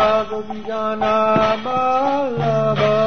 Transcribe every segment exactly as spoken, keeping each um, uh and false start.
Gopijana Ballabha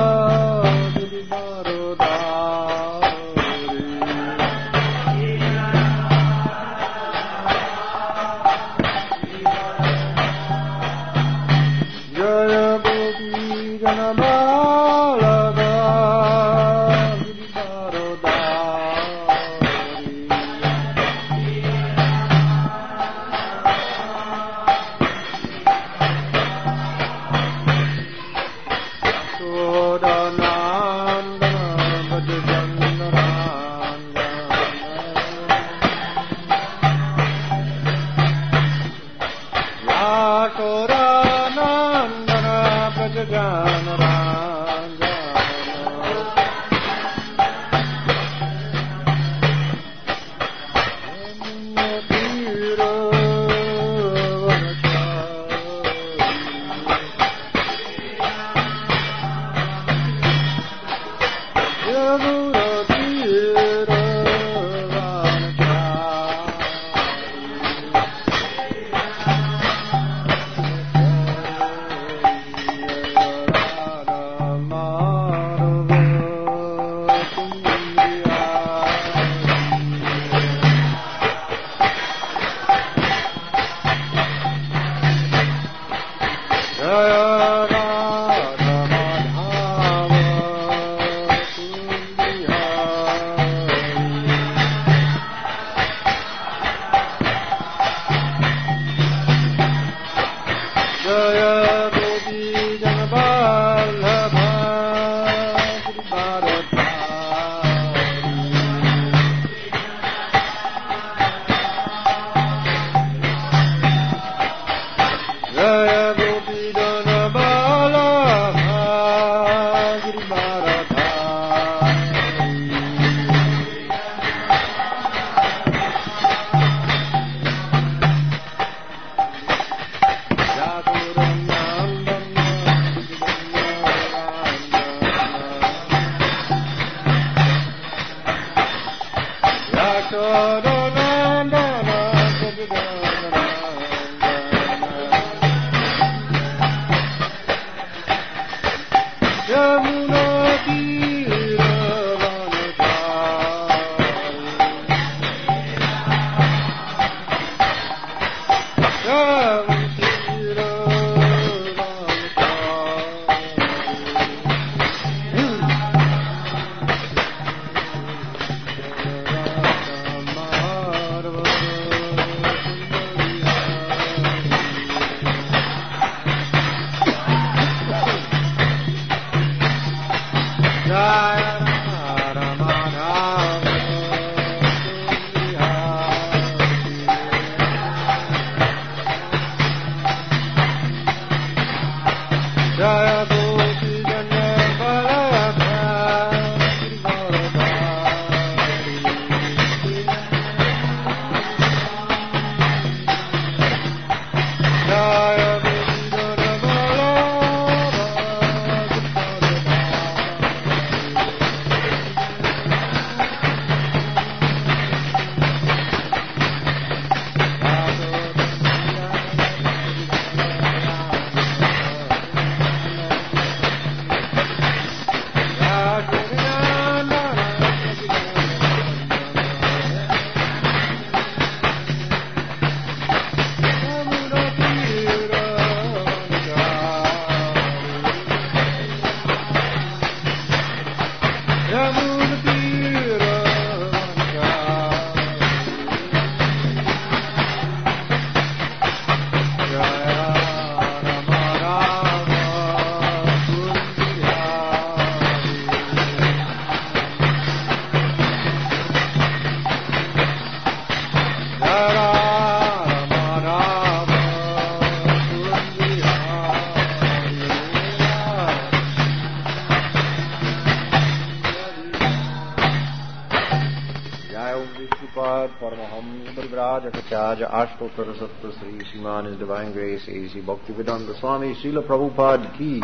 Jacharya Ashtotara Sattva Sri Sriman His Divine Grace A C Bhaktivedanta Swami Srila Prabhupada ki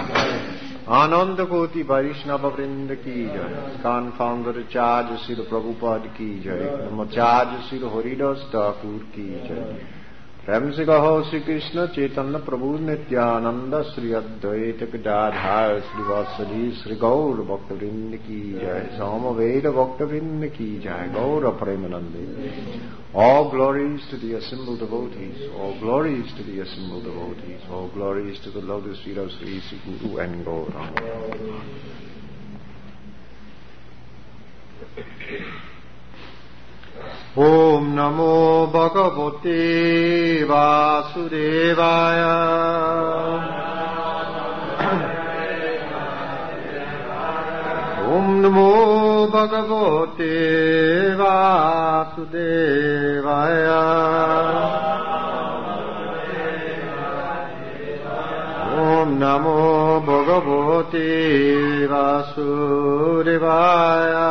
Ananda Koti Vaishnava Vrinda ki Jai Skan Founder Acharya Srila Prabhupada ki Jai Namacharya Srila Haridas Thakur ki Jai प्रेम से कहो श्री कृष्ण चैतन्य प्रभु नित्यानंद श्री अद्वैत गदाधर श्रीवासदि श्री गौर भक्तवृंद की जय सामवेद भक्तवृंद की जय गौर प्रेमानंदे. All glories to the assembled devotees, all glories to the assembled devotees, all glories to the lotus feet of Sri Sri Guru and Gauranga. Om Namo Bhagavate Vasudevaya. Om Namo Bhagavate Vasudevaya. Om Namo Bhagavate Vasudevaya.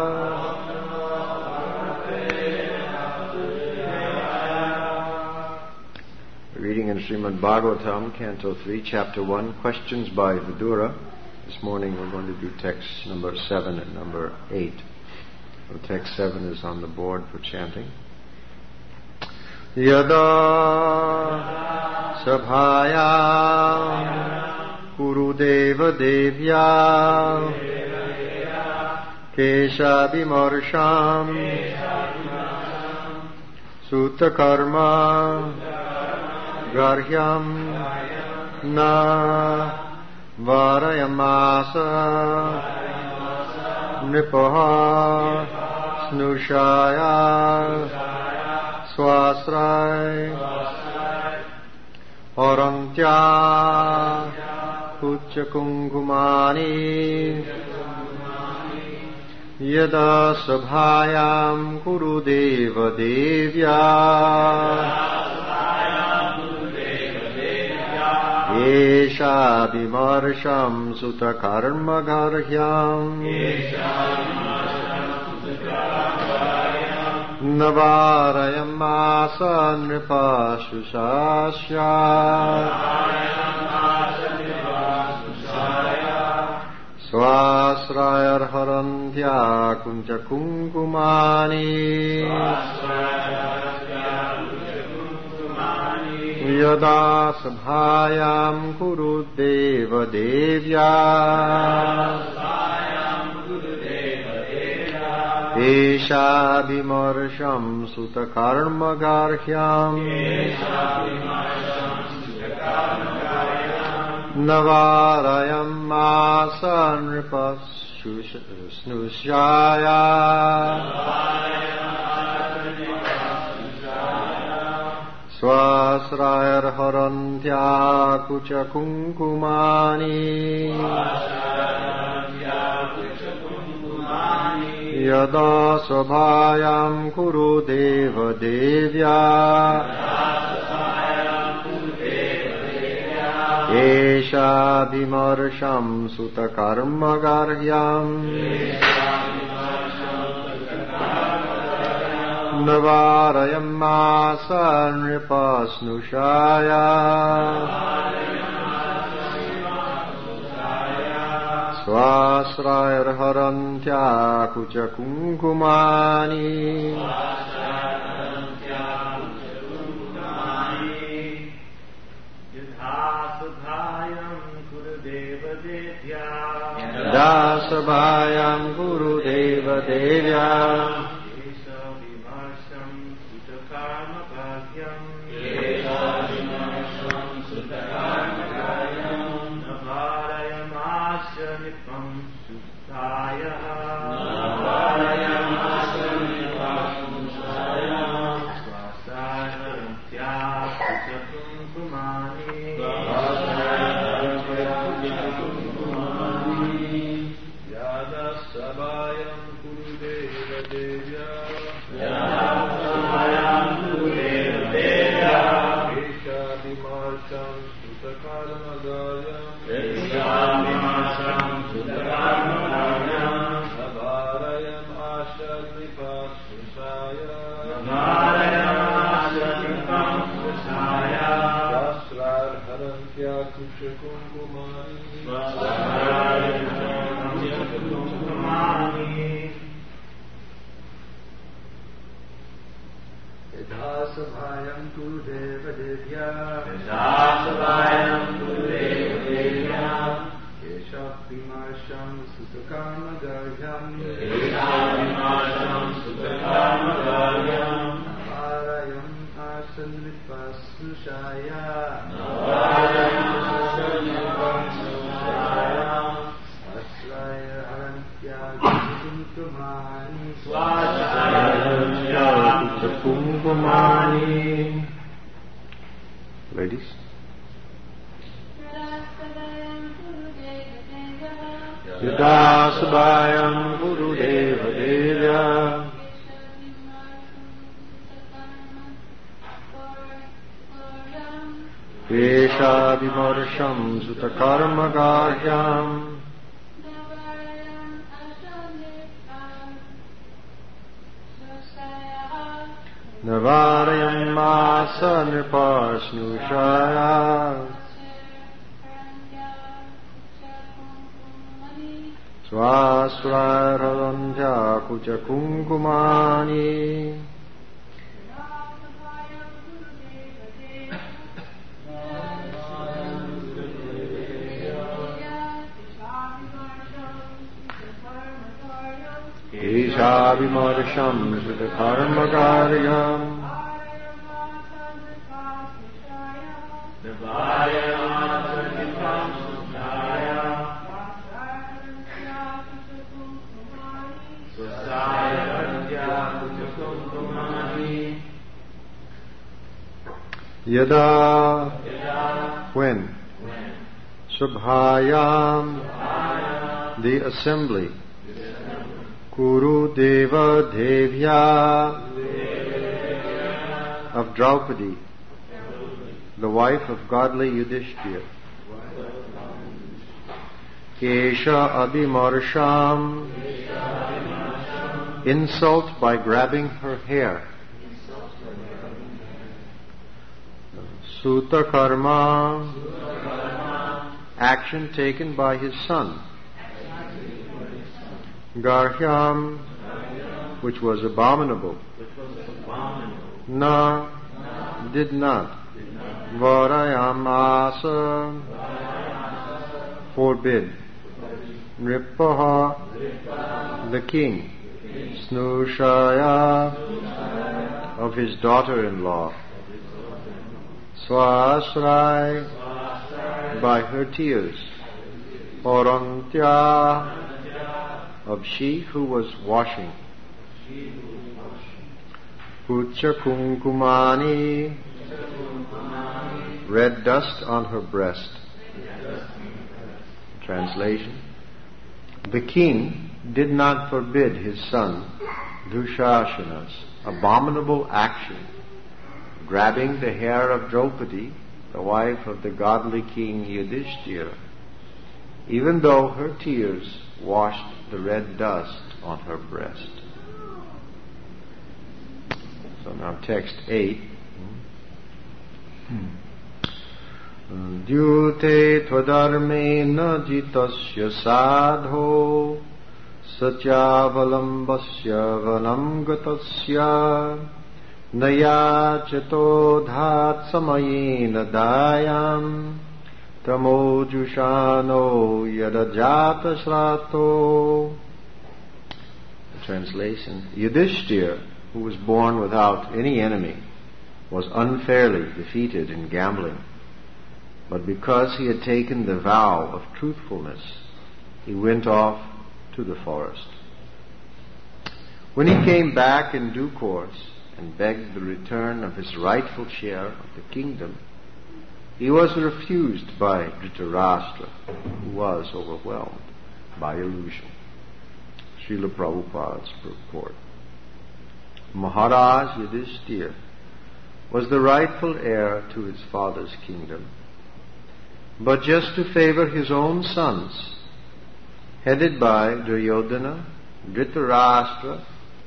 Reading in Srimad Bhagavatam, Canto three, Chapter one, Questions by Vidura. This morning we're going to do text number seven and number eight. So text seven is on the board for chanting. Yada sabhaya kurudeva devya kesha vimarsham sutta karma garhyam na varayamasa nipaha snushaya swasray orantya kuchakungumani yada sabhayam kurudeva devya Esha vimarsham sutta karma garhyam Navarayam asa nripashusasya Swasrayar harantya kunja kunkumani Yada sabhayam kurudeva devya Esha vimarsham sutta karma garhyam Navarayam asa nripasnushaya Swasrayar harantya kucha kunkumani Yada sabhayam kurudeva devya Esha vimarsham sutta karma garhyam Navarayam asa nripasnushaya Swasrayar harantya kucha kunkumani Dasabhayam Gurudeva Devya Yadasabhayam Gurudeva Devya Yadasabhayam Gurudeva Devya Keshavimarsham Sutakarma Garhyam Keshavimarsham Sutakarma Garhyam Navarayam Asanripasushaya Navarayam Asanripasushaya Asraya Arantyakumkumani Swasaya Kumkumani. Ladies. Yadasabhayam Gurudeva Devya Keshavimarsham Sutakarma Garhyam Navarayam Masa Nirpasnushaya Swasrarandhya Kucha Kumkumani. Keshavimarsham Sutakarmagaryam Yada, when, Subhayam, the assembly, Kuru Deva Devya of Draupadi, the wife of godly Yudhishthira. Kesha Abhimarsham, insult by grabbing her hair. Suta Karma, action taken by his son. Garhyam, which was abominable. Na, did not. Varayamasa, forbid. Nripaha, the king. Snushaya, of his daughter-in-law. Swasrai, by her tears. Orantya, of she who was washing. Pucha Kumkumani, red dust on her breast. Translation: the king did not forbid his son Dushasana's abominable action, grabbing the hair of Draupadi, the wife of the godly king Yudhishthira, even though her tears washed the red dust on her breast. So now text eight. Dyute tvadarmena jitasya sadho satyavalambasya vanam gatasya nayachato dhat samayena dayam tamojushano yadajata shrato. Translation: Yudhishthira, who was born without any enemy, was unfairly defeated in gambling. But because he had taken the vow of truthfulness, he went off to the forest. When he came back in due course and begged the return of his rightful share of the kingdom, he was refused by Dhritarashtra, who was overwhelmed by illusion. Srila Prabhupada's purport. Maharaj Yudhishthira was the rightful heir to his father's kingdom, but just to favor his own sons, headed by Duryodhana, Dhritarashtra,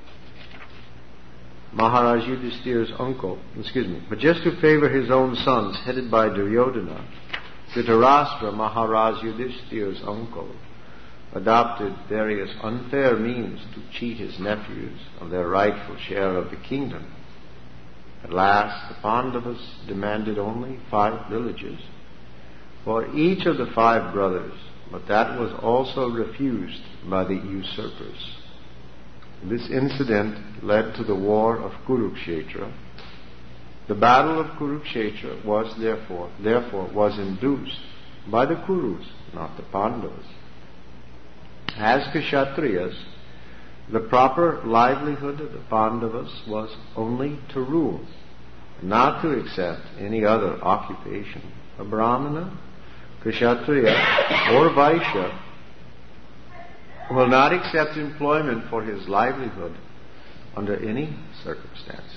Maharaj Yudhishthira's uncle, excuse me, but just to favor his own sons, headed by Duryodhana, Dhritarashtra, Maharaj Yudhishthira's uncle, adopted various unfair means to cheat his nephews of their rightful share of the kingdom. At last, the Pandavas demanded only five villages for each of the five brothers, but that was also refused by the usurpers. This incident led to the war of Kurukshetra. The battle of Kurukshetra was therefore, therefore was induced by the Kurus, not the Pandavas. As Kshatriyas, the proper livelihood of the Pandavas was only to rule, not to accept any other occupation. A Brahmana, Kshatriya, or Vaishya will not accept employment for his livelihood under any circumstances.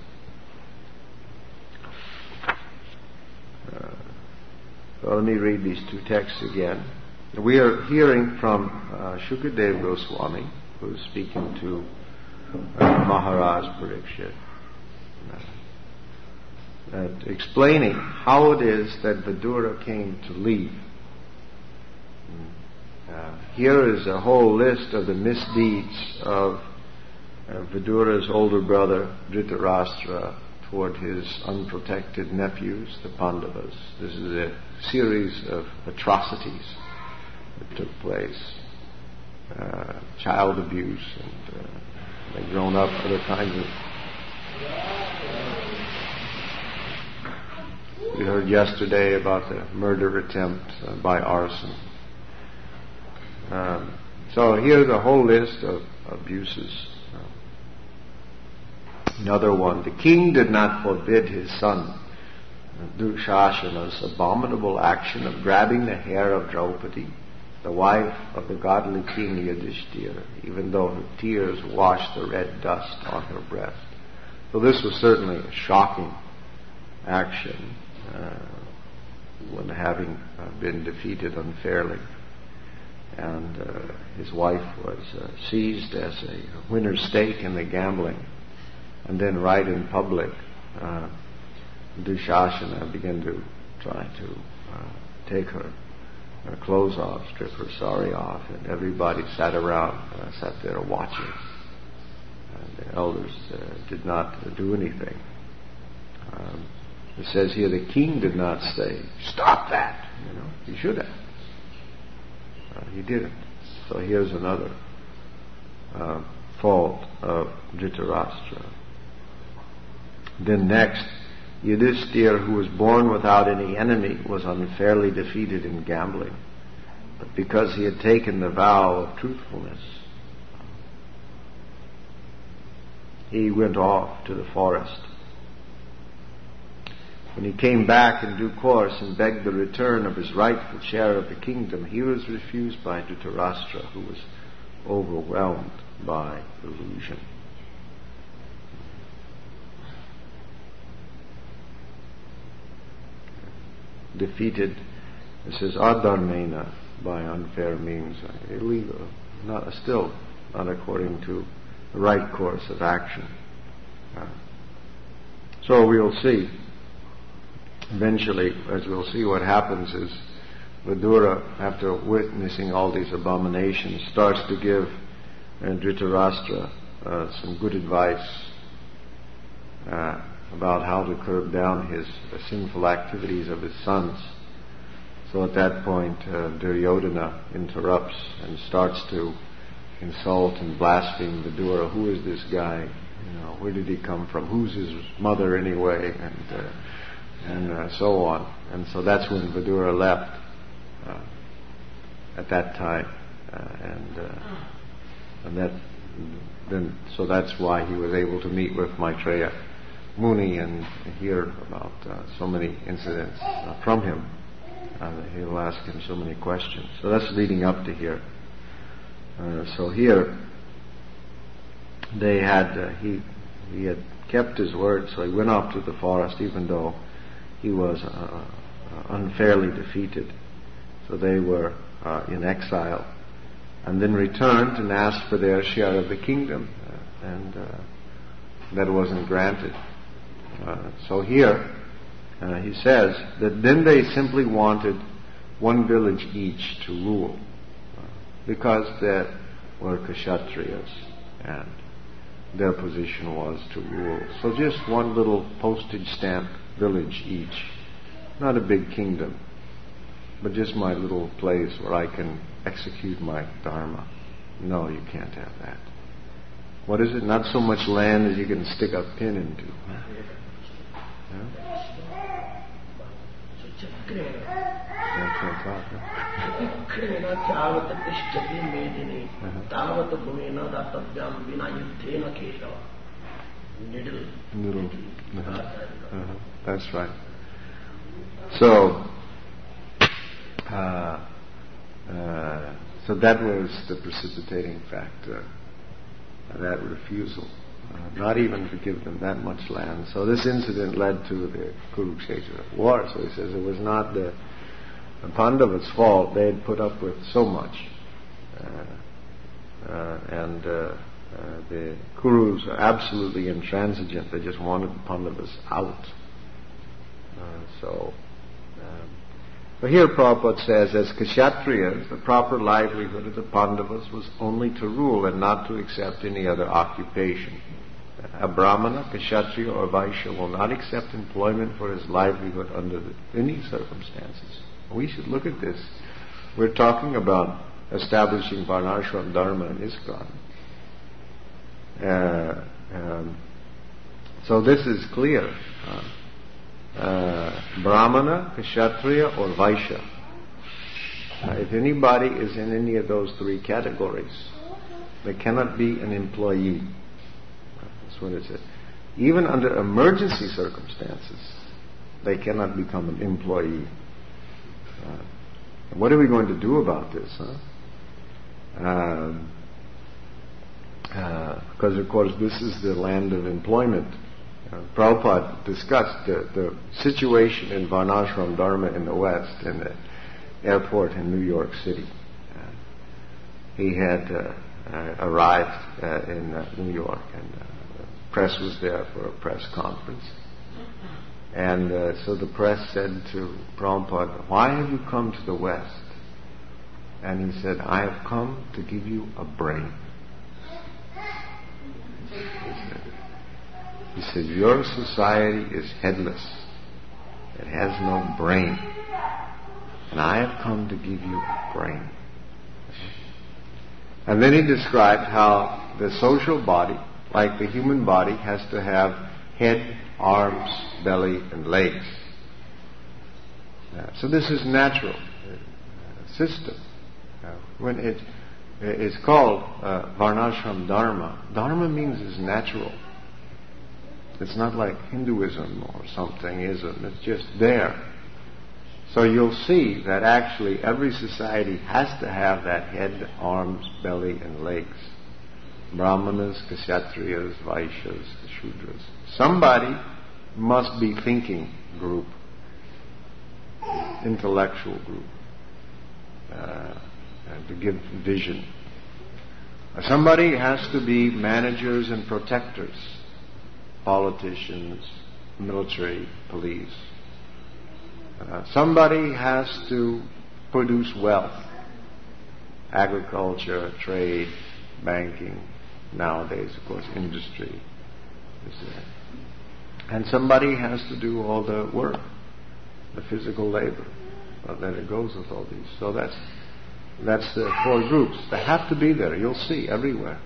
Uh, so let me read these two texts again. We are hearing from uh, Shukadev Goswami, who is speaking to uh, Maharaj Parikshit, uh, uh, explaining how it is that Vidura came to leave. Uh, here is a whole list of the misdeeds of uh, Vidura's older brother Dhritarashtra toward his unprotected nephews, the Pandavas. This is a series of atrocities that took place. Uh, child abuse and uh, they've grown up other kinds of... We heard yesterday about the murder attempt uh, by arson. Um, so here's a whole list of abuses. Another one, the king did not forbid his son Dushasana's abominable action of grabbing the hair of Draupadi, the wife of the godly king Yudhishthira, even though her tears washed the red dust on her breast. So this was certainly a shocking action uh, when having uh, been defeated unfairly. And uh, his wife was uh, seized as a winner's stake in the gambling. And then right in public, uh, Dushasana began to try to uh, take her, her clothes off, strip her sari off, and everybody sat around, uh, sat there watching. And the elders uh, did not uh, do anything. Um, it says here the king did not say, "Stop that!" You know, he should have. Uh, he didn't. So here's another uh, fault of Dhritarashtra. Then next, Yudhishthira, who was born without any enemy, was unfairly defeated in gambling. But because he had taken the vow of truthfulness, he went off to the forest. When he came back in due course and begged the return of his rightful share of the kingdom, he was refused by Dhritarashtra, who was overwhelmed by illusion. Defeated, it says adharmena, by unfair means, illegal, not still not according to the right course of action. Uh, so we'll see. Eventually, as we'll see, what happens is Vidura, after witnessing all these abominations, starts to give uh, Dhritarashtra uh, some good advice uh, about how to curb down his uh, sinful activities of his sons. So at that point, uh, Duryodhana interrupts and starts to insult and blaspheme Vidura. Who is this guy? You know, where did he come from? Who's his mother anyway? And uh, and uh, so on. And so that's when Vidura left uh, at that time, uh, and uh, and that then so that's why he was able to meet with Maitreya Muni and hear about uh, so many incidents uh, from him. Uh, he'll ask him so many questions. So that's leading up to here. Uh, so here they had uh, he he had kept his word, so he went off to the forest, even though he was uh, unfairly defeated. So they were uh, in exile, and then returned and asked for their share of the kingdom, uh, and uh, that wasn't granted. Uh, so here uh, he says that then they simply wanted one village each to rule, uh, because there were Kshatriyas, and their position was to rule. So just one little postage stamp village each. Not a big kingdom, but just my little place where I can execute my dharma. No, you can't have that. What is it? Not so much land as you can stick a pin into. Huh? Huh? I can't talk, huh? Little. Uh-huh. Uh-huh. That's right. So, uh, uh, so that was the precipitating factor, uh, that refusal, uh, not even to give them that much land. So this incident led to the Kurukshetra war. So he says it was not the, the Pandavas' fault. They had put up with so much. Uh, uh, and uh, uh, the Kurus are absolutely intransigent. They just wanted the Pandavas out. Uh, so, um, but here Prabhupada says, as Kshatriyas, the proper livelihood of the Pandavas was only to rule and not to accept any other occupation. A Brahmana, Kshatriya or Vaishya will not accept employment for his livelihood under the, any circumstances. We should look at this. We're talking about establishing Varnashram Dharma in ISKCON. Uh, um, so this is clear. Uh, uh, Brahmana, Kshatriya or Vaishya. Uh, if anybody is in any of those three categories, they cannot be an employee. That's what it says. Even under emergency circumstances, they cannot become an employee. Uh, what are we going to do about this? Huh? Um, uh, because, of course, this is the land of employment. Uh, Prabhupada discussed the, the situation in Varnashram Dharma in the West, in the airport in New York City. Uh, he had uh, uh, arrived uh, in uh, New York, and uh, the press was there for a press conference. And uh, so the press said to Prabhupada, "Why have you come to the West?" And he said, "I have come to give you a brain." He said, "Your society is headless. It has no brain. And I have come to give you a brain." And then he described how the social body, like the human body, has to have head, arms, belly, and legs. Uh, so this is natural uh, system. Uh, when it is called uh, Varnashram Dharma, Dharma means is natural. It's not like Hinduism or something, ism. It's just there. So you'll see that actually every society has to have that head, arms, belly, and legs. Brahmanas, Kshatriyas, Vaishyas, Shudras. Somebody must be thinking group, intellectual group, uh, to give vision. Somebody has to be managers and protectors, politicians, military, police. Uh, somebody has to produce wealth, agriculture, trade, banking, nowadays, of course, industry. And somebody has to do all the work, the physical labor. But then it goes with all these. So that's that's the four groups. They have to be there. You'll see everywhere.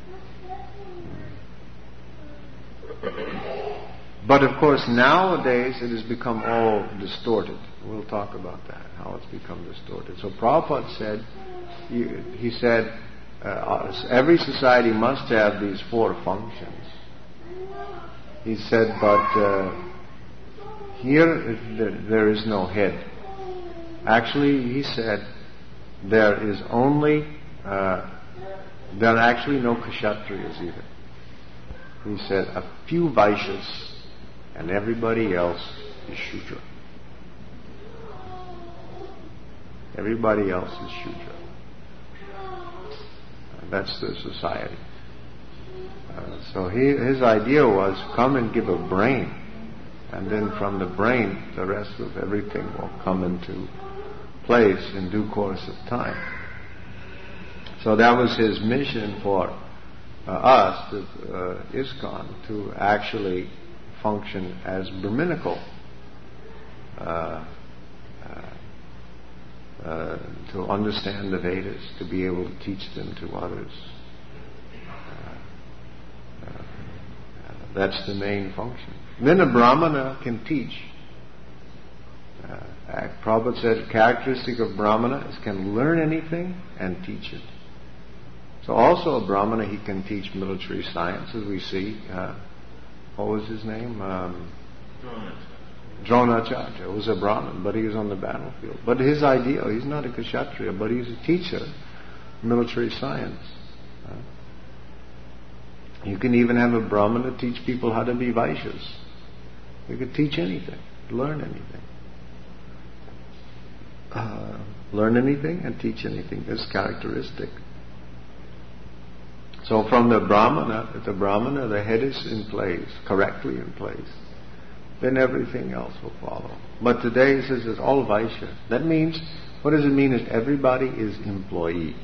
But of course, nowadays it has become all distorted. We'll talk about that, how it's become distorted. So Prabhupada said, he, he said, uh, every society must have these four functions. He said, but uh, here there is no head. Actually, he said, there is only, uh, there are actually no Kshatriyas either. He said, a few Vaishyas and everybody else is Shudra. Everybody else is Shudra. That's the society. Uh, so he, his idea was, come and give a brain, and then from the brain the rest of everything will come into place in due course of time. So that was his mission for uh, us, the uh, ISKCON, to actually function as Brahminical, uh, uh, uh, to understand the Vedas, to be able to teach them to others. Uh, uh, that's the main function. Then a Brahmana can teach. Uh, Prabhupada said, characteristic of Brahmana is can learn anything and teach it. So also a Brahmana, he can teach military science, as we see. Uh, what was his name? Um, Dronacharya was a Brahmin, but he was on the battlefield. But his ideal, he's not a Kshatriya, but he's a teacher, military science. Uh, you can even have a Brahmana teach people how to be Vaishyas. You could teach anything, learn anything. Uh, learn anything and teach anything. That's characteristic. So from the Brahmana, if the Brahmana, the head is in place, correctly in place, then everything else will follow. But today it says it's all Vaishya. That means, what does it mean? Is everybody is employee.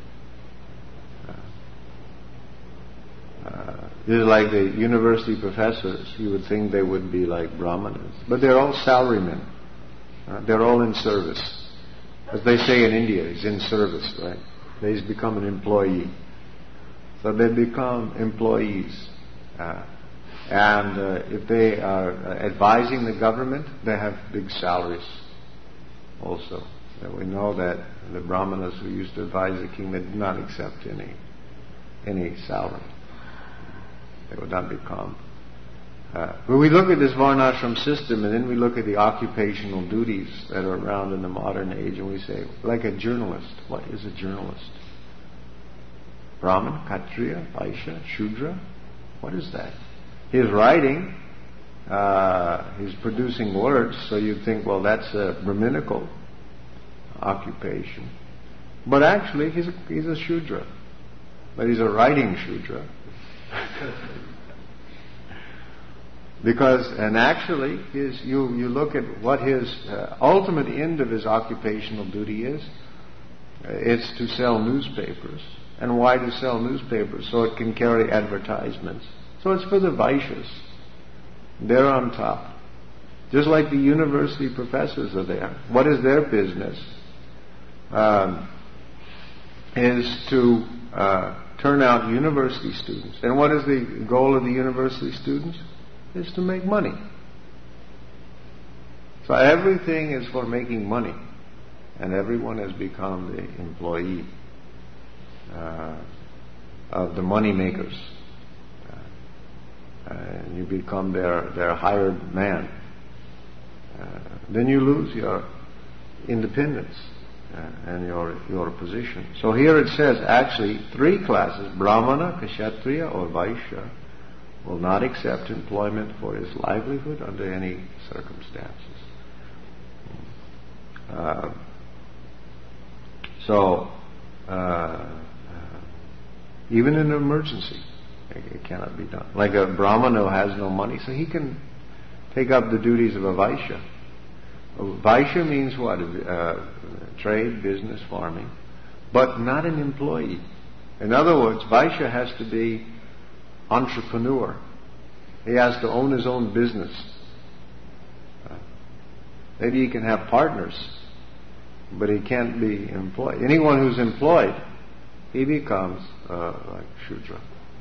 Uh, uh, this is like the university professors. You would think they would be like Brahmanas. But they're all salarymen. Uh, they're all in service. As they say in India, he's in service, right? He's become an employee. So they become employees. Uh, and uh, if they are uh, advising the government, they have big salaries also. And we know that the Brahmanas who used to advise the king, they did not accept any any salary. They would not become. Uh, but we look at this Varnashram system, and then we look at the occupational duties that are around in the modern age, and we say, like a journalist, what is a journalist? Brahman, Kshatriya, Vaishya, Shudra? What is that? He's writing, uh, he's producing words, so you'd think, well, that's a Brahminical occupation. But actually, he's a, he's a Shudra. But he's a writing Shudra. Because, and actually, his, you, you look at what his uh, ultimate end of his occupational duty is. Uh, it's to sell newspapers. And why to sell newspapers? So it can carry advertisements. So it's for the Vaishyas. They're on top. Just like the university professors are there. What is their business? Um, is to uh, turn out university students. And what is the goal of the university students? Is to make money. So everything is for making money. And everyone has become the employee uh, of the money makers. Uh, and you become their, their hired man. Uh, then you lose your independence uh, and your, your position. So here it says actually three classes, Brahmana, Kshatriya or Vaishya, will not accept employment for his livelihood under any circumstances. Uh, so, uh, even in an emergency, it cannot be done. Like a Brahmana who has no money, so he can take up the duties of a Vaishya. A Vaishya means what? Uh, trade, business, farming, but not an employee. In other words, Vaishya has to be entrepreneur. He has to own his own business. Uh, maybe he can have partners, but he can't be employed. Anyone who's employed, he becomes uh, like Shudra.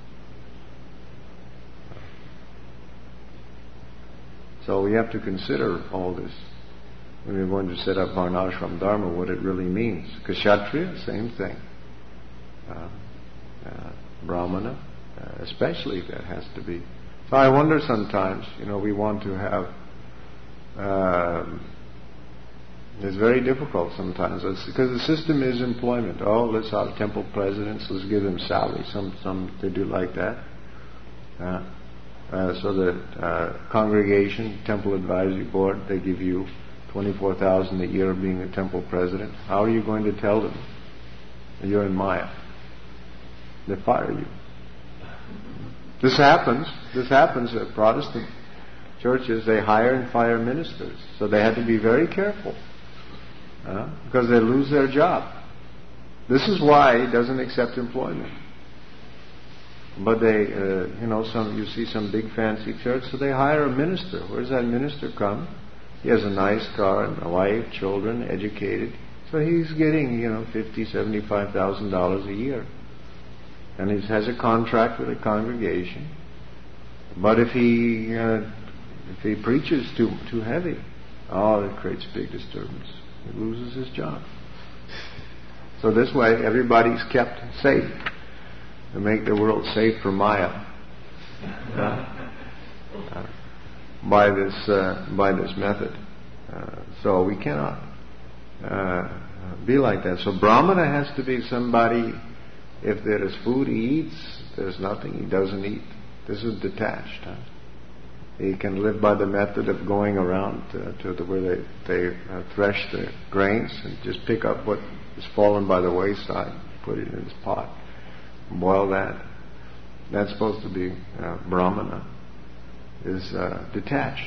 So we have to consider all this when we're going to set up Varnashram Dharma, what it really means. Kshatriya, same thing. Uh, uh, Brahmana, uh, especially that has to be. So I wonder sometimes, you know, we want to have. Uh, it's very difficult sometimes because the system is employment. Oh, let's have temple presidents. Let's give them salary. Some, some they do like that. Uh, uh, so the uh, congregation, temple advisory board, they give you twenty-four thousand a year being a temple president. How are you going to tell them you're in Maya? They fire you. This happens. This happens at Protestant churches. They hire and fire ministers, so they have to be very careful uh, because they lose their job. This is why he doesn't accept employment. but they, uh, you know, some you see some big fancy church, so they hire a minister. Where does that minister come? He has a nice car and a wife, children, educated. So he's getting, you know, fifty, seventy-five thousand dollars a year, and he has a contract with a congregation. But if he uh, if he preaches too too heavy, oh, it creates big disturbance. He loses his job. So this way, everybody's kept safe to make the world safe for Maya uh, uh, by this uh, by this method. Uh, so we cannot uh, be like that. So Brahmana has to be somebody. If there is food, he eats. If there's nothing, he doesn't eat. This is detached. Huh? He can live by the method of going around uh, to the, where they they uh, thresh the grains and just pick up what is fallen by the wayside, put it in his pot, boil that. That's supposed to be uh, Brahmana, is uh, detached.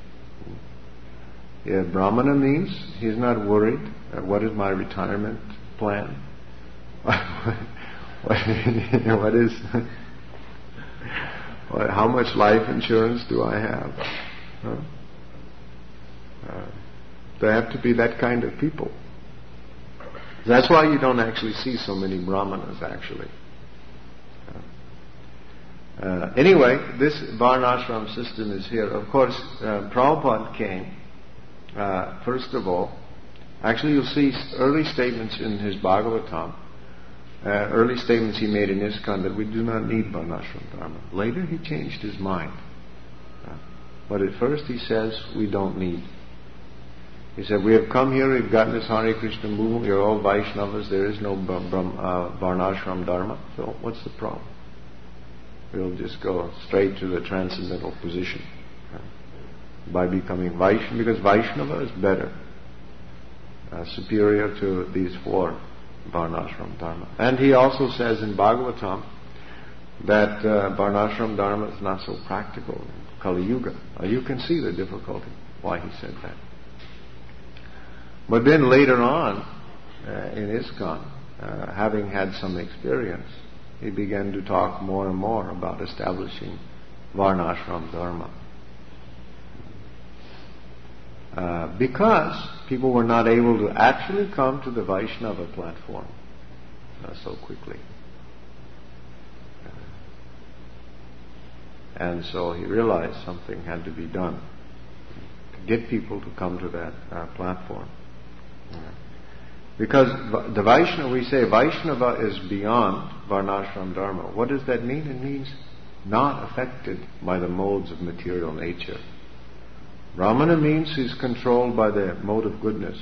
Yeah, Brahmana means he's not worried. Uh, what is my retirement plan? what, what is? what, how much life insurance do I have? Huh? Uh, they have to be that kind of people. That's why you don't actually see so many Brahmanas, actually. Uh, anyway, this Varnashram system is here. Of course, uh, Prabhupada came, uh, first of all. Actually, you'll see early statements in his Bhagavatam, uh, early statements he made in ISKCON that we do not need Varnashram Dharma. Later, he changed his mind. Uh, but at first, he says we don't need. He said, we have come here, we've gotten this Hare Krishna movement, you're all Vaishnavas, there is no Brahm, uh, Varnashram Dharma, so what's the problem? We'll just go straight to the transcendental position uh, by becoming Vaishnava, because Vaishnava is better, uh, superior to these four Varnashram Dharma. And he also says in Bhagavatam that uh, Varnashram Dharma is not so practical in Kali Yuga. Uh, you can see the difficulty why he said that. But then later on, uh, in ISKCON, uh, having had some experience, he began to talk more and more about establishing Varnashram Dharma. Uh, because people were not able to actually come to the Vaishnava platform uh, so quickly. Uh, and so he realized something had to be done to get people to come to that uh, platform. Because the Vaishnava, we say Vaishnava is beyond Varnashram Dharma. What does that mean? It means not affected by the modes of material nature. Brahmana means he's controlled by the mode of goodness.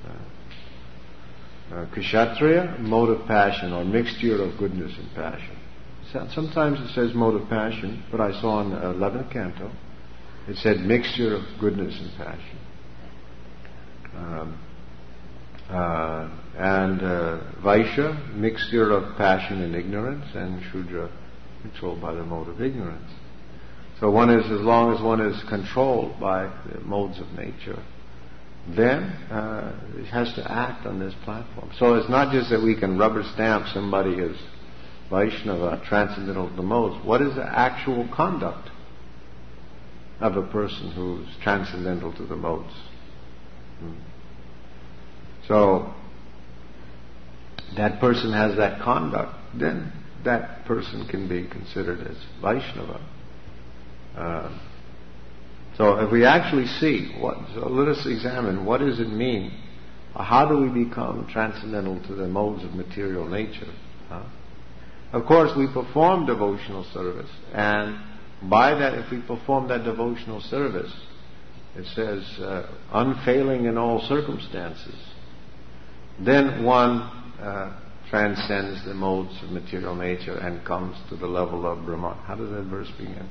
Uh, uh, Kshatriya, mode of passion, or mixture of goodness and passion. So, sometimes it says mode of passion, but I saw in the eleventh canto, it said mixture of goodness and passion. Um, Uh, and uh, Vaishya, mixture of passion and ignorance, and Shudra, controlled by the mode of ignorance. So one is, as long as one is controlled by the modes of nature, then uh, it has to act on this platform. So it's not just that we can rubber stamp somebody as Vaishnava, transcendental to the modes. What is the actual conduct of a person who's transcendental to the modes? Hmm. So, that person has that conduct, then that person can be considered as Vaishnava. Uh, so, if we actually see, what, so let us examine what does it mean? How do we become transcendental to the modes of material nature? Huh? Of course, we perform devotional service, and by that, if we perform that devotional service, it says, uh, unfailing in all circumstances, then one uh, transcends the modes of material nature and comes to the level of Brahman. How does that verse begin?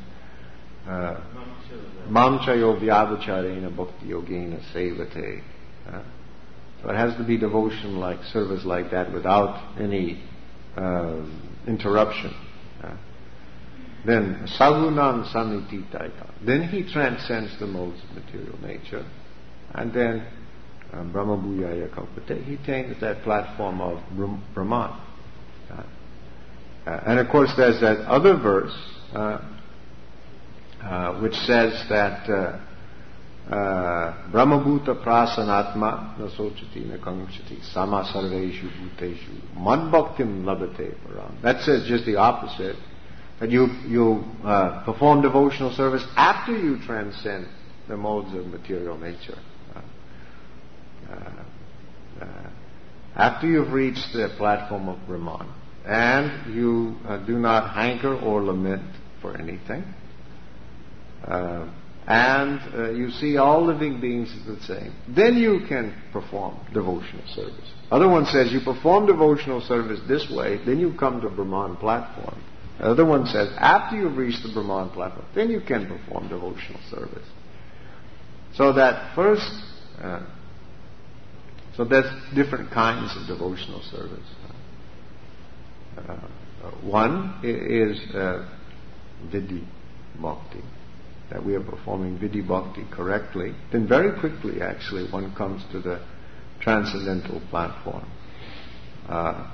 Mam chayo vyavacharena bhakti yogena sevate. So it has to be devotion like service like that without any uh, interruption. Uh, then sagunan sanititaita. Then he transcends the modes of material nature, and then Um, Brahma Bhuyaya Kalpate, he attains that platform of Brahman. Uh, Uh, and of course, there's that other verse uh, uh, which says that uh, uh, Brahmabhuta prasanatma na sochati na kankshati sama sarveshu bhuteshu madbhaktim labate param. That says just the opposite. That you you uh, perform devotional service after you transcend the modes of material nature. Uh, uh, uh, after you've reached the platform of Brahman, and you uh, do not hanker or lament for anything, uh, and uh, you see all living beings as the same, then you can perform devotional service. Other one says you perform devotional service this way, then you come to Brahman platform. The other one says after you've reached the Brahman platform, then you can perform devotional service. So that first, uh, so there's different kinds of devotional service. Uh, one is uh, Vidhi Bhakti, that we are performing Vidhi Bhakti correctly. Then very quickly, actually, one comes to the transcendental platform. Uh,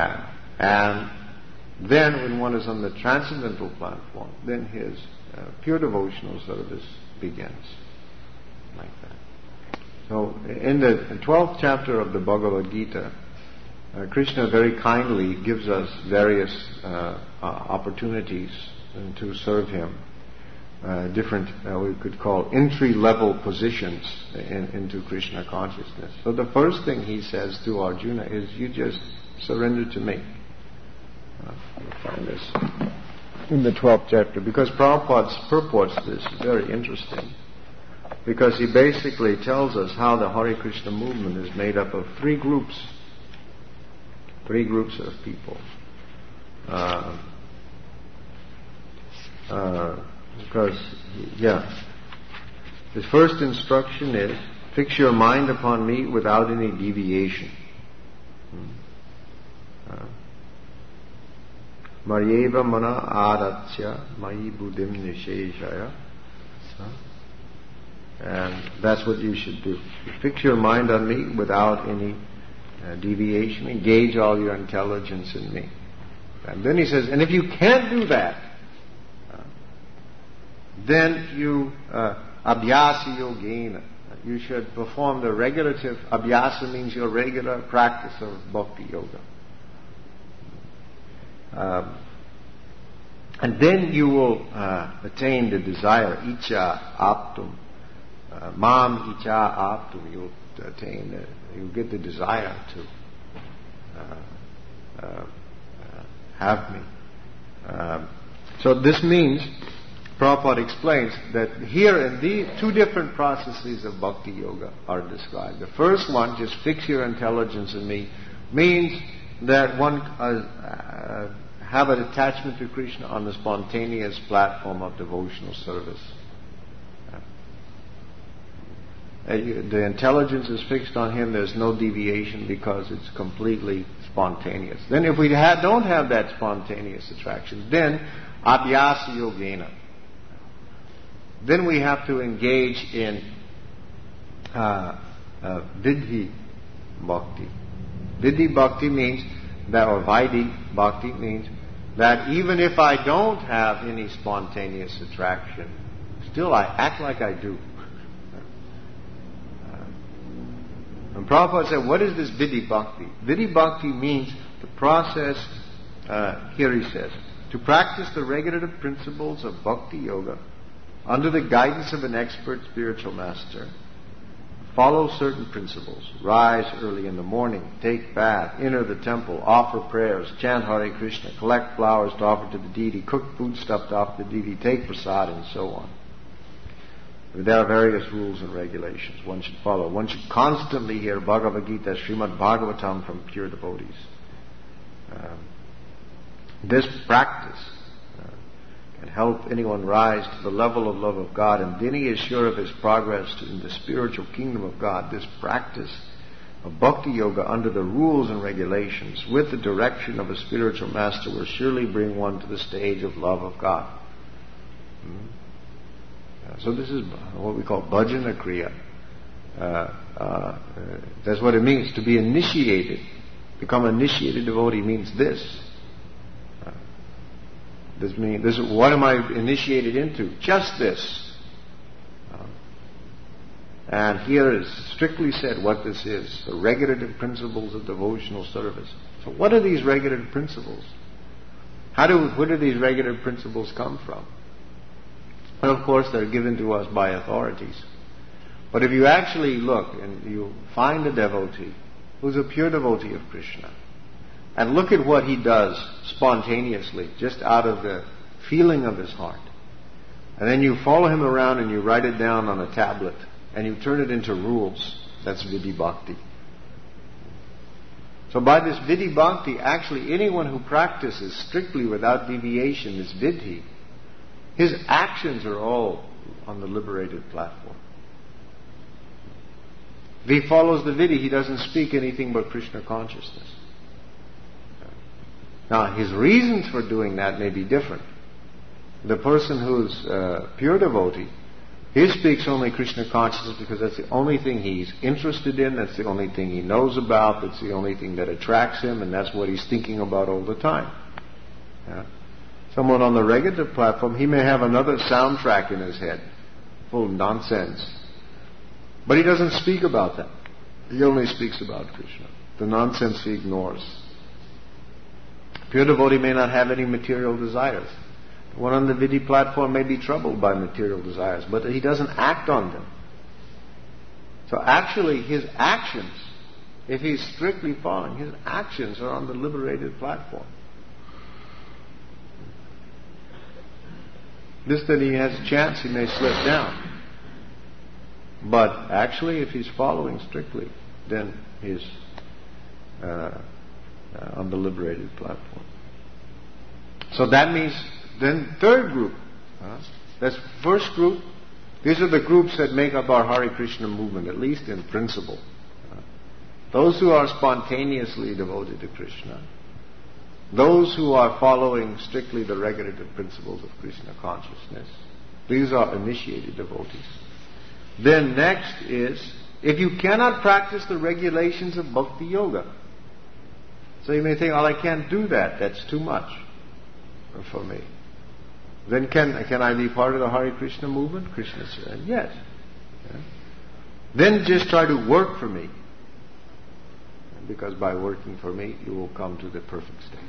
and then when one is on the transcendental platform, then his uh, pure devotional service begins. Like that. So in the twelfth chapter of the Bhagavad Gita, uh, Krishna very kindly gives us various uh, uh, opportunities to serve him. Uh, different, uh, we could call entry-level positions in, into Krishna consciousness. So the first thing he says to Arjuna is, you just surrender to me. Uh, you'll find this in the twelfth chapter, because Prabhupada purports this. Very interesting. Because he basically tells us how the Hare Krishna movement is made up of three groups. Three groups of people. Uh, uh, because, yeah, his first instruction is, fix your mind upon me without any deviation. Uh, Maryeva mana aratsya mayi buddhim nisheshaya. And that's what you should do. You fix your mind on me without any uh, deviation. Engage all your intelligence in me. And then he says, and if you can't do that, uh, then you uh, abhyasa yogena. You should perform the regulative. Abhyasa means your regular practice of bhakti yoga. Um, and then you will uh, attain the desire, icha aptum. Uh, Mam icha aptum, you'll attain, uh, you'll get the desire to uh, uh, uh, have me. Uh, so this means, Prabhupada explains that here in these two different processes of bhakti yoga are described. The first one, just fix your intelligence in me, means that one uh, uh, have an attachment to Krishna on the spontaneous platform of devotional service. Uh, you, the intelligence is fixed on him. There's no deviation because it's completely spontaneous. Then if we ha- don't have that spontaneous attraction, then abhyasa yogena. Then we have to engage in uh, uh, vidhi bhakti. Vidhi bhakti means that, or vaidhi bhakti means that even if I don't have any spontaneous attraction, still I act like I do. And Prabhupada said, what is this Vidhi Bhakti? Vidhi Bhakti means the process, uh, here he says, to practice the regulative principles of Bhakti Yoga under the guidance of an expert spiritual master. Follow certain principles. Rise early in the morning, take bath, enter the temple, offer prayers, chant Hare Krishna, collect flowers to offer to the deity, cook food stuff to offer to the deity, take prasad, and so on. There are various rules and regulations one should follow. One should constantly hear Bhagavad Gita, Srimad Bhagavatam from pure devotees. Uh, this practice uh, can help anyone rise to the level of love of God, and then he is sure of his progress in the spiritual kingdom of God. This practice of Bhakti Yoga under the rules and regulations with the direction of a spiritual master will surely bring one to the stage of love of God. Hmm? So this is what we call bhajana kriya. Uh, uh, that's what it means to be initiated. Become an initiated devotee means this. Uh, This mean this is what am I initiated into? Just this. Uh, and here is strictly said what this is: the regulative principles of devotional service. So, what are these regulative principles? How do where do these regulative principles come from? Well, of course, they're given to us by authorities. But if you actually look and you find a devotee who's a pure devotee of Krishna, and look at what he does spontaneously, just out of the feeling of his heart, and then you follow him around and you write it down on a tablet, and you turn it into rules, that's Vidhi Bhakti. So by this Vidhi Bhakti, actually anyone who practices strictly without deviation, this Vidhi, his actions are all on the liberated platform. If he follows the Vidhi, he doesn't speak anything but Krishna consciousness. Now, his reasons for doing that may be different. The person who's a pure devotee, he speaks only Krishna consciousness because that's the only thing he's interested in, that's the only thing he knows about, that's the only thing that attracts him, and that's what he's thinking about all the time. Yeah? Someone on the regulative platform, he may have another soundtrack in his head, full of nonsense. But he doesn't speak about that. He only speaks about Krishna. The nonsense he ignores. Pure devotee may not have any material desires. One on the Vidhi platform may be troubled by material desires, but he doesn't act on them. So actually his actions, if he's strictly following, his actions are on the liberated platform. This that he has a chance, he may slip down. But actually, if he's following strictly, then he's uh, uh, on the liberated platform. So that means, then third group, uh, that's first group, these are the groups that make up our Hare Krishna movement, at least in principle. Uh, those who are spontaneously devoted to Krishna, those who are following strictly the regulative principles of Krishna consciousness, these are initiated devotees. Then next is, if you cannot practice the regulations of Bhakti Yoga. So you may think, oh, I can't do that. That's too much for me. Then can can I be part of the Hare Krishna movement? Krishna said, yes. Yeah. Then just try to work for me. Because by working for me, you will come to the perfect state.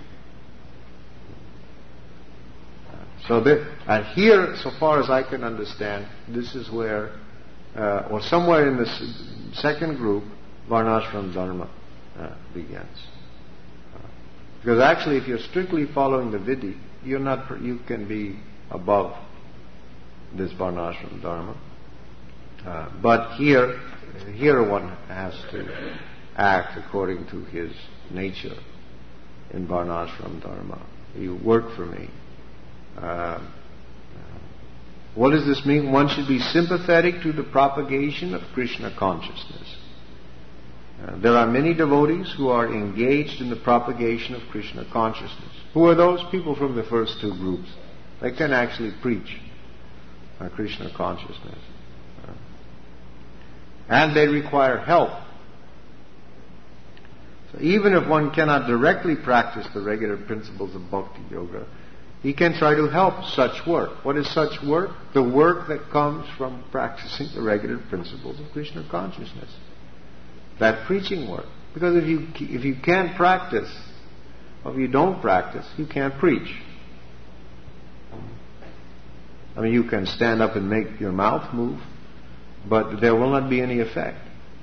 So there, and here, so far as I can understand, this is where, uh, or somewhere in the s- second group, Varnashram Dharma uh, begins. Uh, because actually, if you're strictly following the Vidhi, you're not, you can be above this Varnashram Dharma. Uh, but here, here one has to act according to his nature in Varnashram Dharma. You work for me. Uh, what does this mean? One should be sympathetic to the propagation of Krishna consciousness. Uh, there are many devotees who are engaged in the propagation of Krishna consciousness. Who are those people from the first two groups? They can actually preach uh, Krishna consciousness. Uh, and they require help. So even if one cannot directly practice the regular principles of Bhakti Yoga, he can try to help such work. What is such work? The work that comes from practicing the regular principles of Krishna consciousness. That preaching work. Because if you if you can't practice, or if you don't practice, you can't preach. I mean, you can stand up and make your mouth move, but there will not be any effect.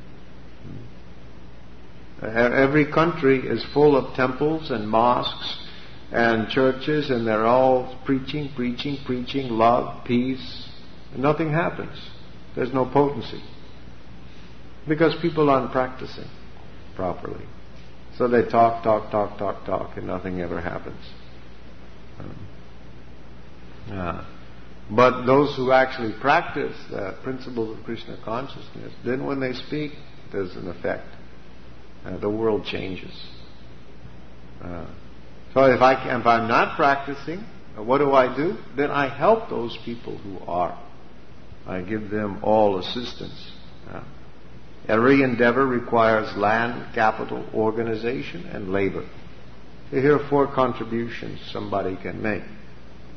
Every country is full of temples and mosques and churches, and they're all preaching, preaching, preaching, love, peace. And nothing happens. There's no potency. Because people aren't practicing properly. So they talk, talk, talk, talk, talk, and nothing ever happens. Um, uh, but those who actually practice the principles of Krishna consciousness, then when they speak, there's an effect. Uh, the world changes. Uh, so if, I, if I'm not practicing, what do I do? Then I help those people who are. I give them all assistance. Uh, every endeavor requires land, capital, organization, and labor. So here are four contributions somebody can make.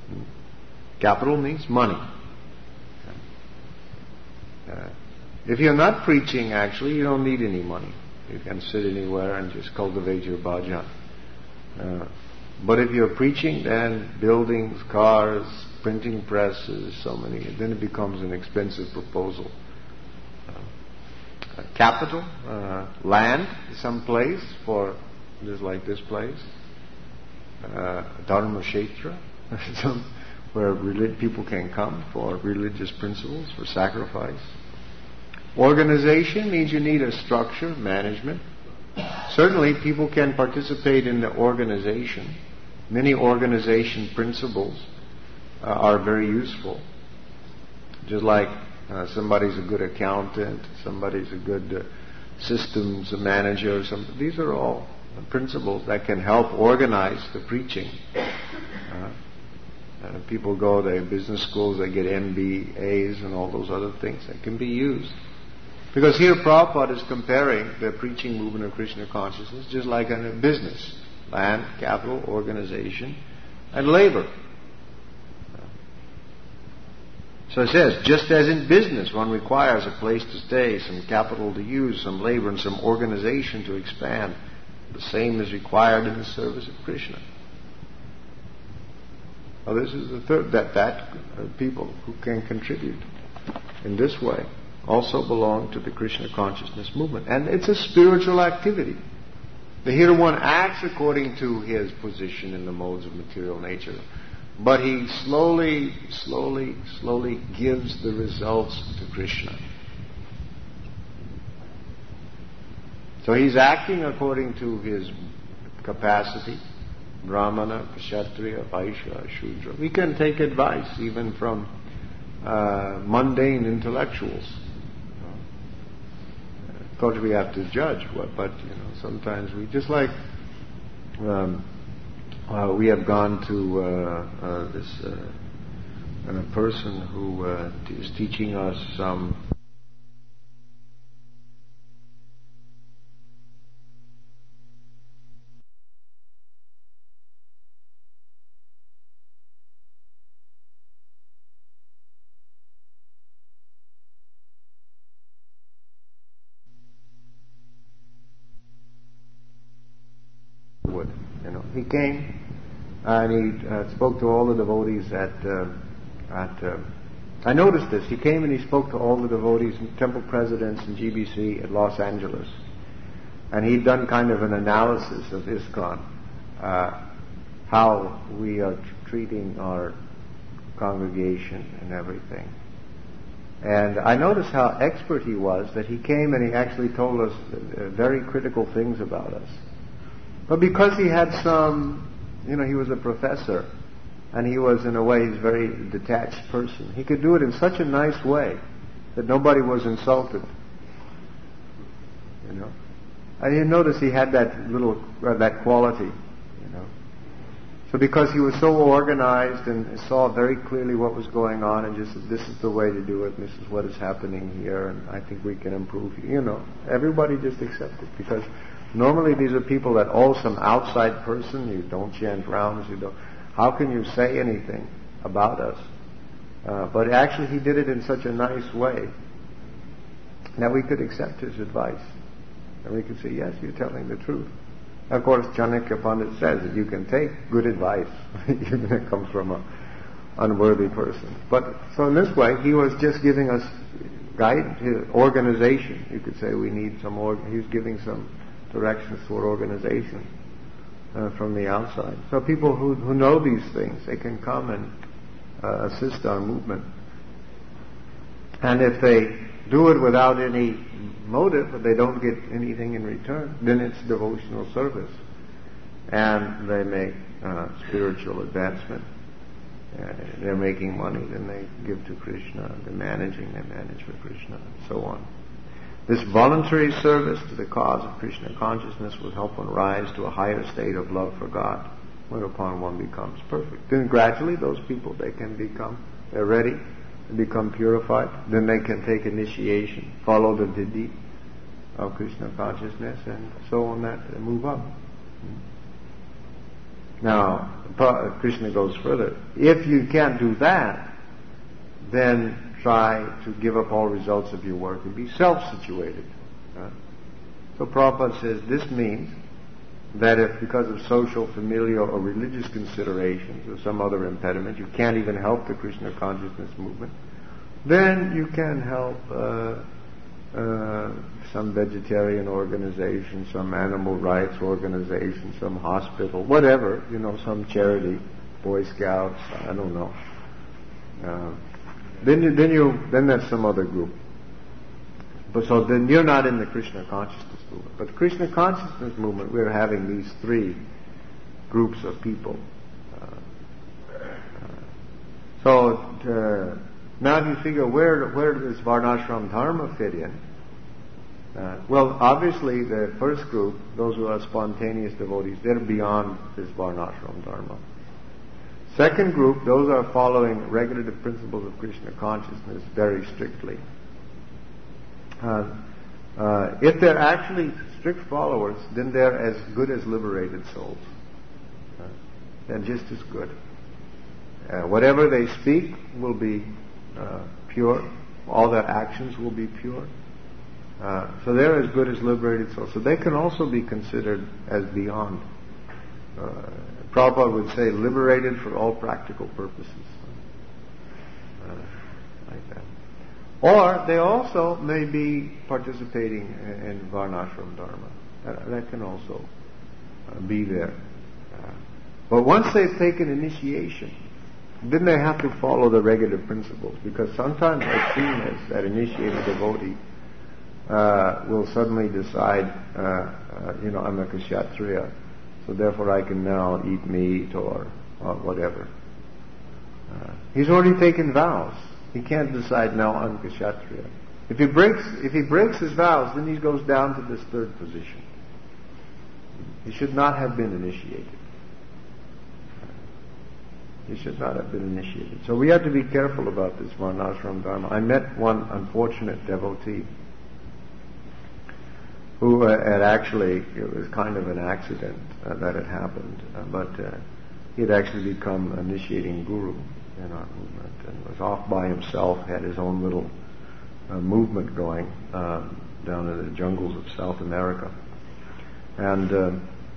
Capital means money. Uh, if you're not preaching, actually, you don't need any money. You can sit anywhere and just cultivate your bhajan. Uh, but if you're preaching, then buildings, cars, printing presses, so many, then it becomes an expensive proposal. Uh, capital, uh, land, some place for, just like this place, uh, Dharma Kshetra, where relig- people can come for religious principles, for sacrifice. Organization means you need a structure, management. Certainly people can participate in the organization. Many organization principles uh, are very useful. Just like uh, somebody's a good accountant, somebody's a good uh, systems manager. Some, these are all principles that can help organize the preaching. Uh, uh, people go to business schools, they get M B As and all those other things that can be used. Because here Prabhupada is comparing the preaching movement of Krishna consciousness just like in a business. Land, capital, organization, and labor. So it says, just as in business one requires a place to stay, some capital to use, some labor, and some organization to expand, the same is required in the service of Krishna. Well, this is the third, that, that uh, people who can contribute in this way also belong to the Krishna consciousness movement. And it's a spiritual activity. The Here One acts according to his position in the modes of material nature. But he slowly, slowly, slowly gives the results to Krishna. So he's acting according to his capacity. Brahmana, Kshatriya, Vaishya, Shudra. We can take advice even from uh, mundane intellectuals. Of course, we have to judge what, but you know, sometimes we just like um, uh, we have gone to uh, uh, this uh, a person who uh, is teaching us some. You know, he came and he uh, spoke to all the devotees at. Uh, at uh, I noticed this. He came and he spoke to all the devotees and temple presidents in G B C at Los Angeles, and he'd done kind of an analysis of ISKCON, uh, how we are t- treating our congregation and everything. And I noticed how expert he was. That he came and he actually told us uh, very critical things about us. But because he had some, you know, he was a professor, and he was, in a way, he's a very detached person. He could do it in such a nice way that nobody was insulted. You know, and you notice he had that little, uh, that quality. You know, so because he was so organized and saw very clearly what was going on, and just this is the way to do it, and this is what is happening here, and I think we can improve. You know, everybody just accepted because. Normally these are people that, oh, some outside person, you don't chant rounds, you don't. How can you say anything about us? Uh, but actually he did it in such a nice way that we could accept his advice. And we could say, yes, you're telling the truth. Of course, Chanakya Pandit says that you can take good advice, even if it comes from an unworthy person. But so in this way, he was just giving us guidance, organization. You could say we need some, org- he's giving some directions toward organization uh, from the outside. So people who, who know these things, they can come and uh, assist our movement. And if they do it without any motive, if they don't get anything in return, then it's devotional service. And they make uh, spiritual advancement. Uh, they're making money, then they give to Krishna. They're managing, they manage for Krishna, and so on. This voluntary service to the cause of Krishna consciousness will help one rise to a higher state of love for God, whereupon one becomes perfect. Then gradually those people, they can become, they're ready to become purified. Then they can take initiation, follow the Didi of Krishna consciousness, and so on that, and move up. Now, Krishna goes further. If you can't do that, then try to give up all results of your work and be self-situated. Uh, so Prabhupada says this means that if because of social, familial, or religious considerations or some other impediment you can't even help the Krishna consciousness movement, then you can help uh, uh, some vegetarian organization, some animal rights organization, some hospital, whatever, you know, some charity, Boy Scouts, I don't know. Uh, then you, then you, then that's some other group. But so then you're not in the Krishna consciousness movement. But the Krishna consciousness movement, we're having these three groups of people. Uh, uh, so uh, now if you figure where where does Varnashram Dharma fit in? Uh, well, obviously the first group, those who are spontaneous devotees, they're beyond this Varnashram Dharma. Second group, those are following regulative principles of Krishna consciousness very strictly. Uh, uh, if they're actually strict followers, then they're as good as liberated souls. Uh, they're just as good. Uh, whatever they speak will be uh, pure. All their actions will be pure. Uh, so they're as good as liberated souls. So they can also be considered as beyond. Uh, Prabhupada would say liberated for all practical purposes. Uh, like that. Or they also may be participating in, in Varnashram Dharma. That, that can also uh, be there. Uh, but once they've taken initiation, then they have to follow the regulative principles, because sometimes I've seen this, that initiated devotee uh, will suddenly decide, uh, uh, you know, I'm a kshatriya, so therefore I can now eat meat or, or whatever. Uh, he's already taken vows. He can't decide now I'm kshatriya. If he breaks, if he breaks his vows, then he goes down to this third position. He should not have been initiated. He should not have been initiated. So we have to be careful about this Varnashram Dharma. I met one unfortunate devotee who uh, had actually, it was kind of an accident uh, that had happened, uh, but uh, he had actually become an initiating guru in our movement and was off by himself, had his own little uh, movement going um, down in the jungles of South America. And uh,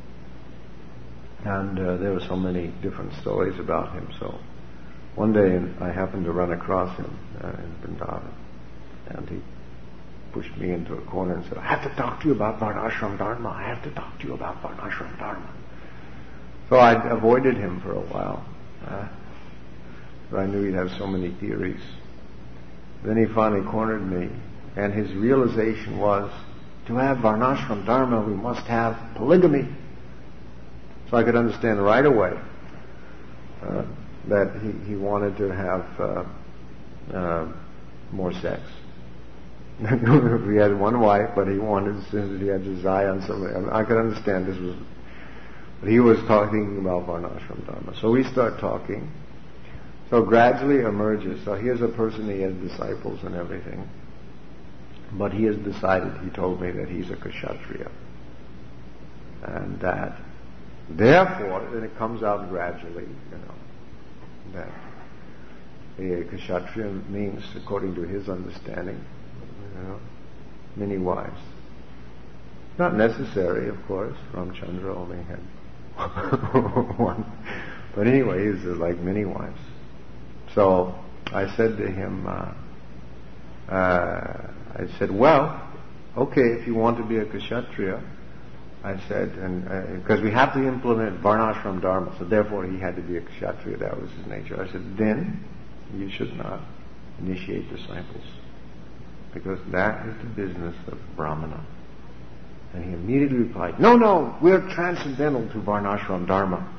and uh, there were so many different stories about him. So one day I happened to run across him uh, in Vrindavan, and he pushed me into a corner and said, I have to talk to you about Varnashram Dharma. I have to talk to you about Varnashram Dharma. So I avoided him for a while. Uh, but I knew he'd have so many theories. Then he finally cornered me, and his realization was, to have Varnashram Dharma, we must have polygamy. So I could understand right away uh, that he, he wanted to have uh, uh, more sex. We had one wife, but he wanted, as soon as he had desire on somebody. I, mean, I could understand this was, but he was talking about Varnashram Dharma. So we start talking. So gradually emerges. So here's a person, he has disciples and everything. But he has decided, he told me, that he's a kshatriya. And that, therefore, then it comes out gradually, you know, that a kshatriya means, according to his understanding, you know, many wives. Not necessary, of course. Ramchandra only had one. But anyway, he's like many wives. So I said to him, uh, uh, I said, well, okay, if you want to be a kshatriya, I said, and because uh, we have to implement Varnashram Dharma, so therefore he had to be a kshatriya, that was his nature. I said, then you should not initiate disciples, because that is the business of Brahmana. And he immediately replied, no, no, we're transcendental to Varnashram Dharma.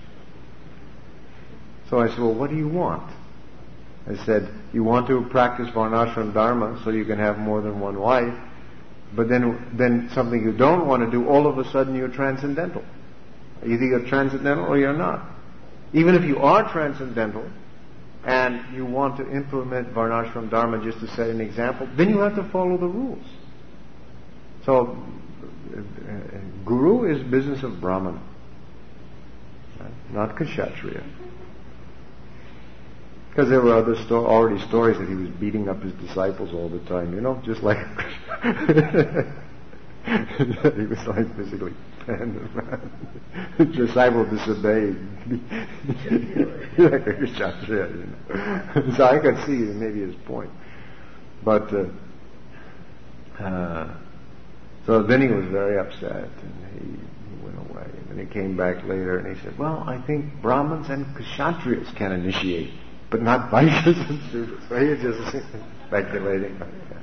So I said, well, what do you want? I said, you want to practice Varnashram Dharma so you can have more than one wife, but then then something you don't want to do, all of a sudden you're transcendental. Either you're transcendental or you're not. Even if you are transcendental and you want to implement Varnashram Dharma just to set an example, then you have to follow the rules. So, uh, Guru is business of Brahmana. not Kshatriya. Because there were other sto- already stories that he was beating up his disciples all the time, you know, just like he was like physically the disciple disobeyed like a Kshatriya, you know. So I could see maybe his point. But uh, uh, so then he was very upset and he, he went away. And then he came back later and he said, well, I think Brahmins and Kshatriyas can initiate, but not Vaishyas and Sudras. So he was just speculating.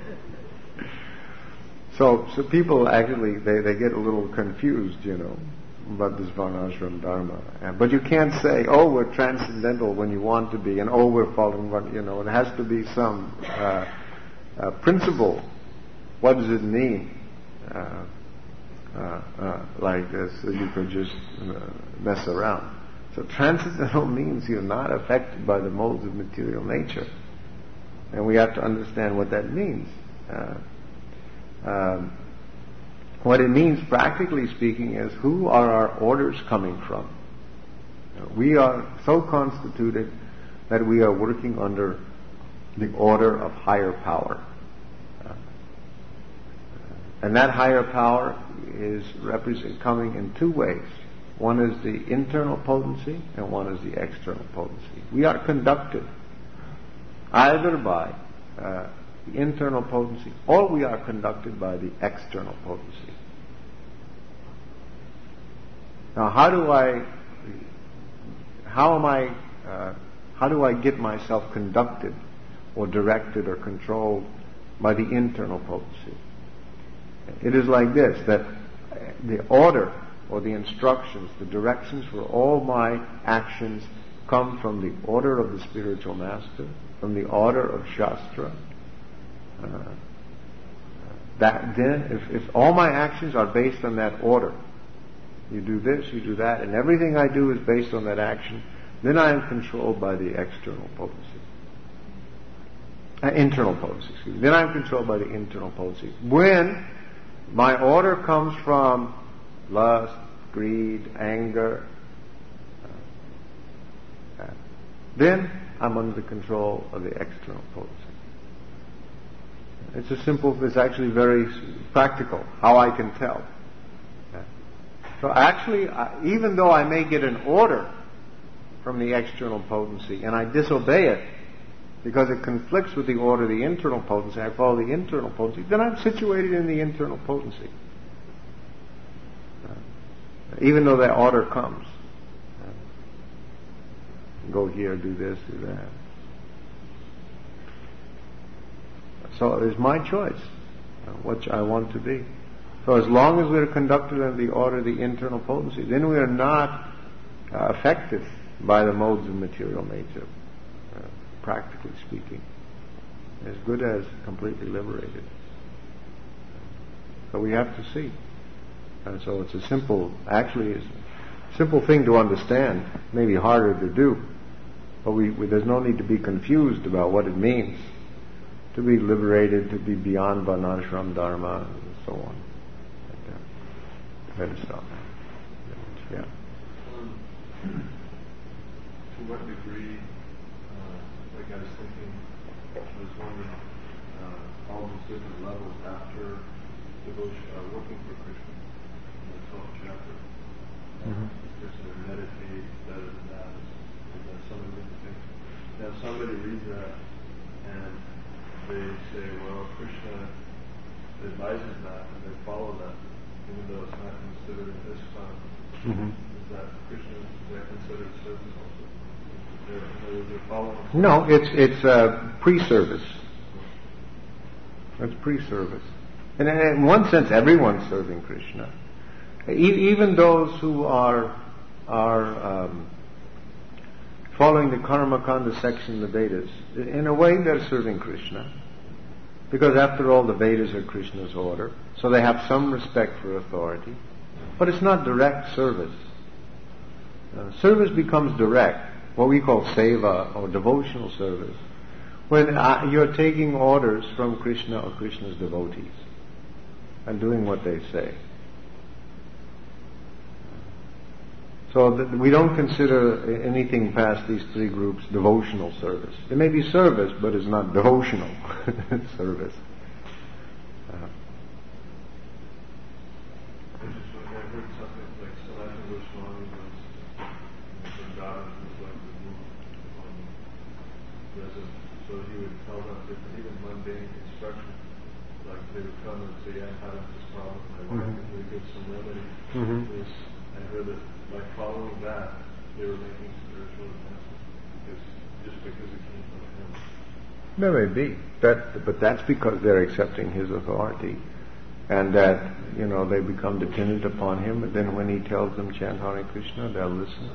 So, so people actually, they, they get a little confused, you know, about this Varnashram Dharma. And, but you can't say, oh, we're transcendental when you want to be, and oh, we're following what, you know, it has to be some uh, uh, principle. What does it mean? Uh, uh, uh, like this, so you could just uh, mess around. So transcendental means you're not affected by the modes of material nature. And we have to understand what that means. Uh, Um, what it means, practically speaking, is who are our orders coming from? We are so constituted that we are working under the order of higher power. Uh, and that higher power is represent, coming in two ways. One is the internal potency and one is the external potency. We are conducted either by uh, the internal potency, or we are conducted by the external potency. Now, how do I, how am I, uh, how do I get myself conducted or directed or controlled by the internal potency? It is like this, that the order or the instructions, the directions for all my actions come from the order of the spiritual master, from the order of Shastra. Uh, that then, if, if all my actions are based on that order, you do this, you do that, and everything I do is based on that action, then I am controlled by the external potency. Uh, internal potency, excuse me. Then I am controlled by the internal potency. When my order comes from lust, greed, anger, uh, uh, then I'm under the control of the external potency. It's a simple, it's actually very practical, how I can tell. So actually, I, even though I may get an order from the external potency and I disobey it because it conflicts with the order of the internal potency, I follow the internal potency, then I'm situated in the internal potency. Uh, even though that order comes. Uh, go here, do this, do that. So it is my choice, uh, what I want to be. So as long as we're conducted in the order of the internal potency, then we are not uh, affected by the modes of material nature, uh, practically speaking. As good as completely liberated. So we have to see. And so it's a simple, actually it's a simple thing to understand, maybe harder to do. But we, we, there's no need to be confused about what it means to be liberated, to be beyond Varnashram Dharma, and so on. Better stop. Yeah. Um, to what degree, uh, like I was thinking, I was wondering, uh, all these different levels after devotion, uh, working for Krishna in the twelfth chapter. Mm-hmm. Krishna meditate better than that. Is that something that you think? Now, somebody reads that and they say, well, Krishna advises that and they follow that, even though it's not considered in this time. Mm-hmm. Is that Krishna, is that considered service also? They're, they're following? No, it's it's uh, pre-service. It's pre-service. And in one sense, everyone's serving Krishna. E- even those who are are um, following the Karma Kanda section of the Vedas, in a way they're serving Krishna. Because after all, the Vedas are Krishna's order, so they have some respect for authority. But it's not direct service. Uh, service becomes direct, what we call seva, or devotional service, when uh, you're taking orders from Krishna or Krishna's devotees and doing what they say. So that we don't consider anything past these three groups devotional service. It may be service, but it's not devotional service. Uh, I just I heard something like Sanatana Goswami was Vrindavan was like the guru on resident, so he would tell them different, even mundane instructions. Like they would come and say, "I'm having this problem with my wife, Mhm. and we give some remedy." Mhm. This, I heard that by following that, they were making spiritual advancement, because just because it came from him. There may be that, but that's because they're accepting his authority, and that you know they become dependent upon him. But then when he tells them chant Hare Krishna, they'll listen.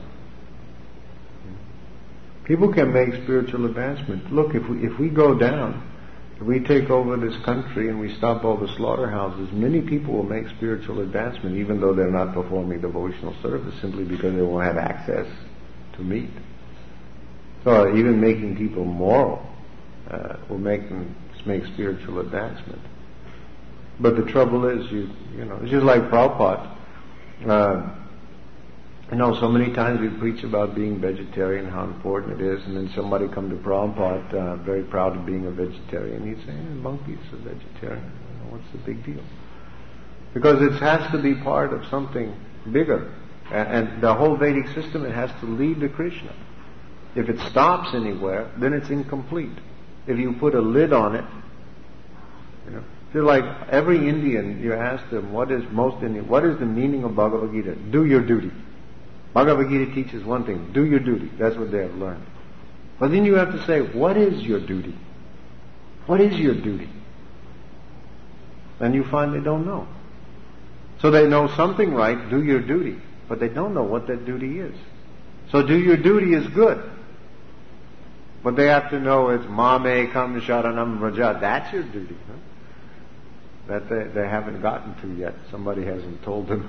People can make spiritual advancement. Look, if we if we go down, if we take over this country and we stop all the slaughterhouses, many people will make spiritual advancement, even though they're not performing devotional service, simply because they won't have access to meat. So even making people moral uh, will make them make spiritual advancement. But the trouble is, you you know, it's just like Prabhupada. Uh, you know, so many times we preach about being vegetarian, how important it is, and then somebody come to Prabhupada, uh, very proud of being a vegetarian. He'd say, eh, monkey's a vegetarian. You know, what's the big deal? Because it has to be part of something bigger. And, and the whole Vedic system, it has to lead to Krishna. If it stops anywhere, then it's incomplete. If you put a lid on it, you know, just like every Indian, you ask them, what is most Indian, what is the meaning of Bhagavad Gita? Do your duty. Bhagavad Gita teaches one thing, do your duty. That's what they have learned. But then you have to say, what is your duty? What is your duty? And you find they don't know. So they know something right, do your duty, but they don't know what that duty is. So do your duty is good. But they have to know it's Mame Kam Sharanam Raja. That's your duty. Huh? That they, they haven't gotten to yet. Somebody hasn't told them.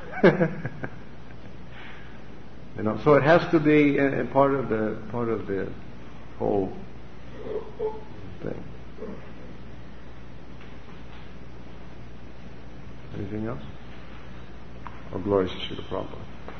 You know, so it has to be a, a part of the part of the whole thing. Anything else? Oh, glory to Srila Prabhupada.